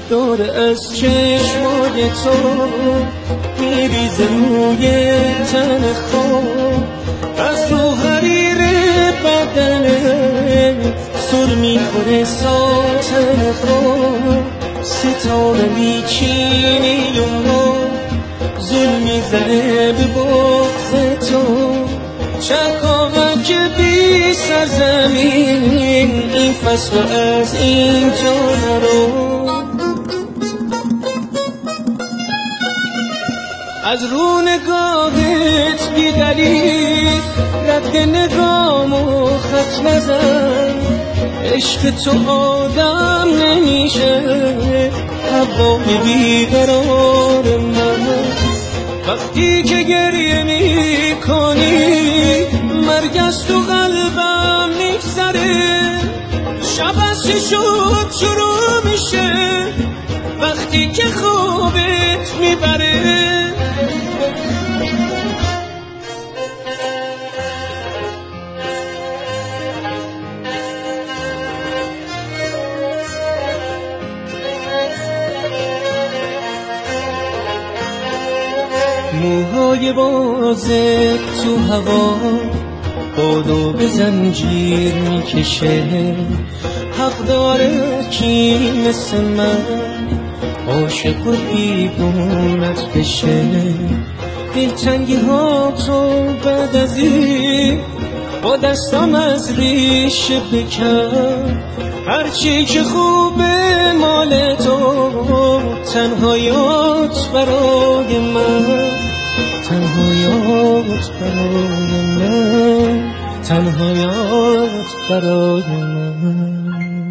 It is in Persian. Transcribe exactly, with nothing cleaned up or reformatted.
داره از چشمای تو میریزه روی تن خواب، از رو حریر بدنه سر میخوره ساتن خواب، ستاره میچینی و ما ظلم میزنه به بغض تو، چکاوک بی سرزمین این فصل از اینجا نرو. از رو نگاهت بی دلیل رد نگامو خط نزن، عشق تو آدم نمیشه هوای بیقرار من، وقتی که گریه میکنی مرگ از تو قلبم میگذره، شب از چه شد شروع میشه وقتی که خوابت میبره. موهای بازه تو هوا بادو به زنجیر میکشه، حق داره کی مثل من عاشق و دیوونت بشه، دلتنگی ها تو بعد از این با دستم از ریشه بکن، هرچی که خوبه مال تو، تنهایات برای من، تنهایات برای من، تنهایات برای من.